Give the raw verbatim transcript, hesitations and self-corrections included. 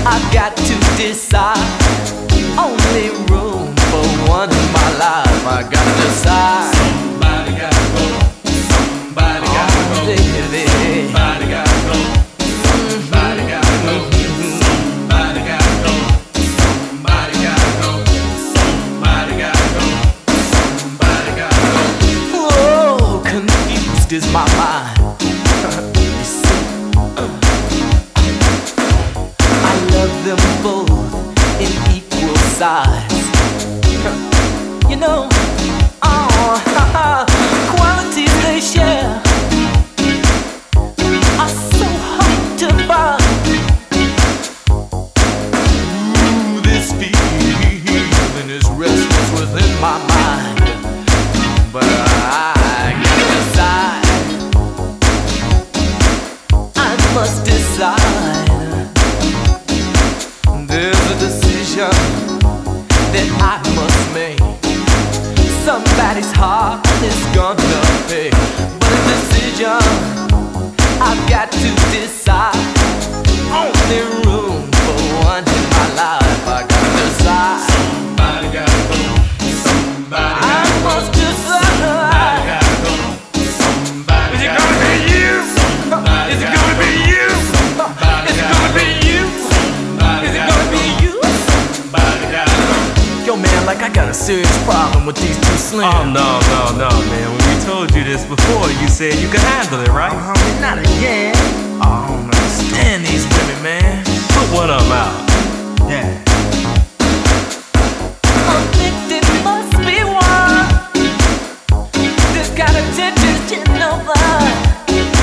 I've got to decide. Only room for one in my life. I gotta decide. Somebody gotta go. Somebody gotta Oh, go. baby. Somebody gotta go. Somebody gotta go. Somebody gotta go. Somebody gotta go. Somebody gotta go. Somebody gotta go. Whoa, confused is my mind. You see, I love them both in equal size. You know, oh, qualities they share are so hard to find. Ooh, this feeling is restless within my mind, but I gotta decide. I must decide. There's a decision that I must make. Somebody's heart is gonna pay, but a decision I've got to decide. Only room for one in my life. I gotta decide. Somebody gotta go. Somebody I gotta go. must decide. Somebody gotta go. Somebody Is it gotta gonna go. be you? Somebody Is it gotta gonna go. be you? Somebody Is it gotta gonna go. be you? Somebody Is it gotta gonna go. be you? Somebody gotta go. Yo, man, like I got a serious problem with these two slims. Oh, no, no, no, man. When we told you this before, you said you could handle it, right? Uh-huh, not again. Oh, I don't understand these women, man. Put one of them out.